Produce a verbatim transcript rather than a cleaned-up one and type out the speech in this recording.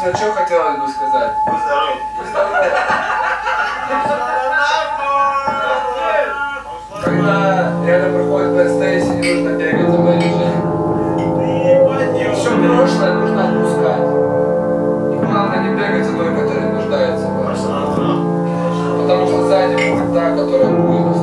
собственно, что хотелось бы сказать? Будь здоров. Будь здоров. Когда рядом проходит бэкстейс, не нужно бегать за менеджером. Все прошлое нужно отпускать. И главное не бегать за той, которая нуждается в вас. Потому что сзади будет та, которая будет